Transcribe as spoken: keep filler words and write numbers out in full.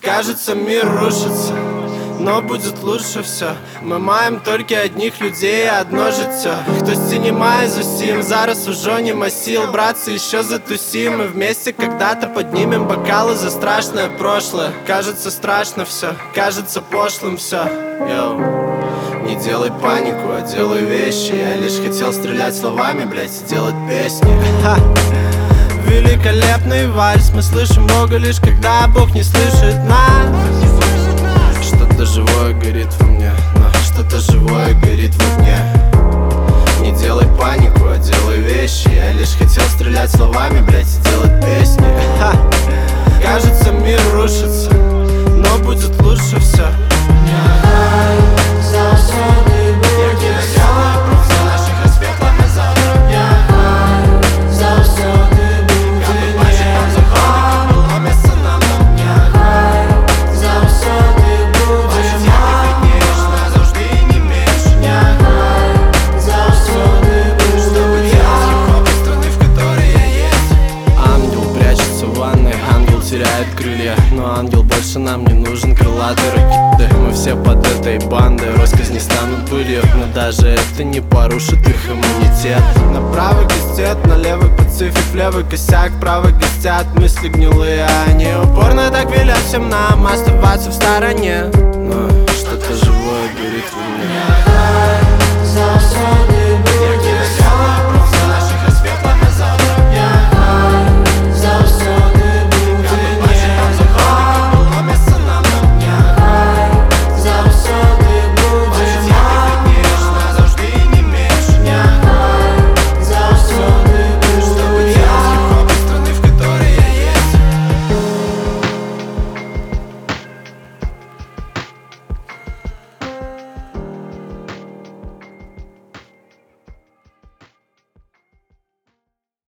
Кажется, мир рушится, но будет лучше все. Ми маємо тільки одних людей, одно життя. Хтось не має зусім, зараз уже нема сил. Братцы, еще затусим и вместе когда-то поднимем бокалы за страшное прошлое. Кажется, страшно все, кажется пошлым все. Йоу. Не делай панику, а делай вещи. Я лишь хотел стрелять словами, блять, и делать песни. Ха. Великолепный вальс. Мы слышим Бога лишь когда Бог не слышит нас. Что-то живое горит во мне, но что-то живое горит во мне. Не делай панику, а делай вещи. Я лишь хотел стрелять словами, блять, и делать песни. Ха. Кажется, мир рушится, но будет лучше все. Теряет крылья, но ангел больше нам не нужен. Крылатые ракеты, мы все под этой бандой. Росказни станут пылью, но даже это не порушит их иммунитет. На правый гостет, на левый пацифик, в левый косяк. Правый гостят мысли гнилые, они упорно так велят всем нам оставаться в стороне.